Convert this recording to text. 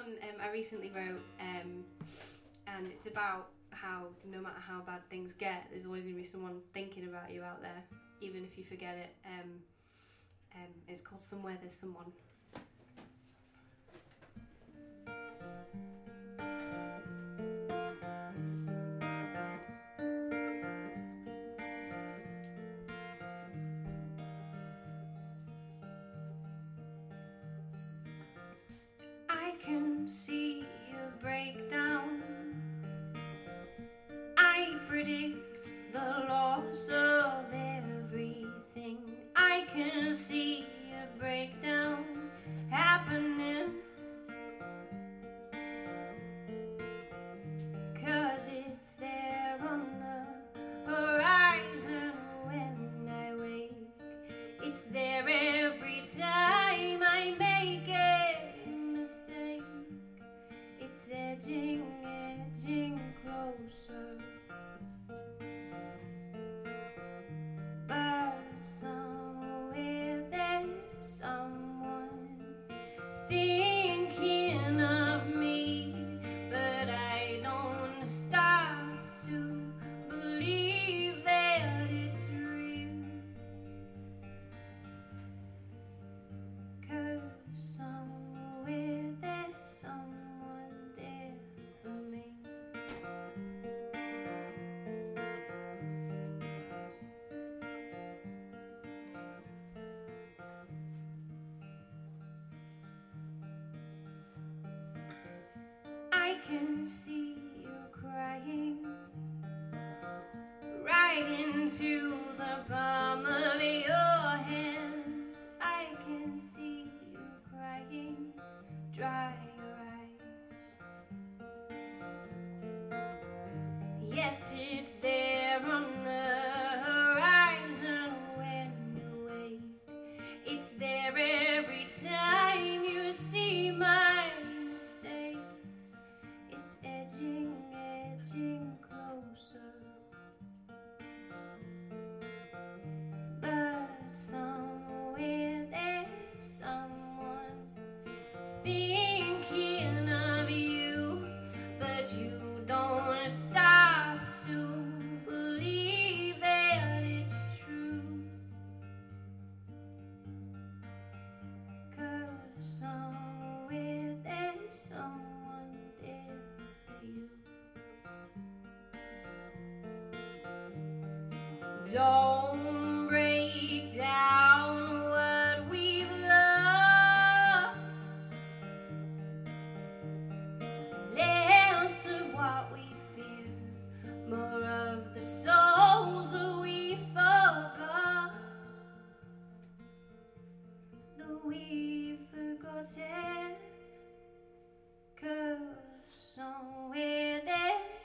one I recently wrote, and it's about how no matter how bad things get, there's always going to be someone thinking about you out there, even if you forget it. It's called Somewhere There's Someone. I can see you break down. I predict the loss of everything. I can see you break down happening, 'cause it's there on the horizon when I wake. It's there every time I make a mistake. It's edging closer. But somewhere there's someone thinking of me, but I don't stop to believe that it's real. 'Cause somewhere there's someone there for me. I can see you crying right into the palm of your hands. I can see you crying, dry your eyes. Yes, it's there on the horizon when you wake. It's there every time you see my mistakes. It's edging closer. But somewhere there's someone thinking of you, but you don't stop to believe that it's true. 'Cause somewhere there's someone there for you. Don't break down what we've lost, less of what we fear, more of the souls that we forgot, that we've forgotten. 'Cause somewhere there